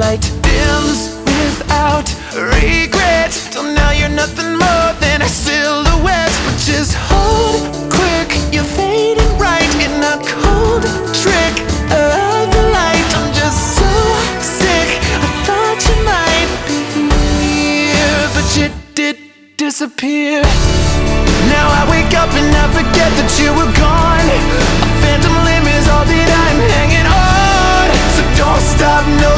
light dims without regret, till now you're nothing more than a silhouette. But just hold quick, you're fading right in a cold trick of the light. I'm just so sick, I thought you might be here, but you did disappear. Now I wake up and I forget that you were gone. A phantom limb is all that I'm hanging on. So don't stop, no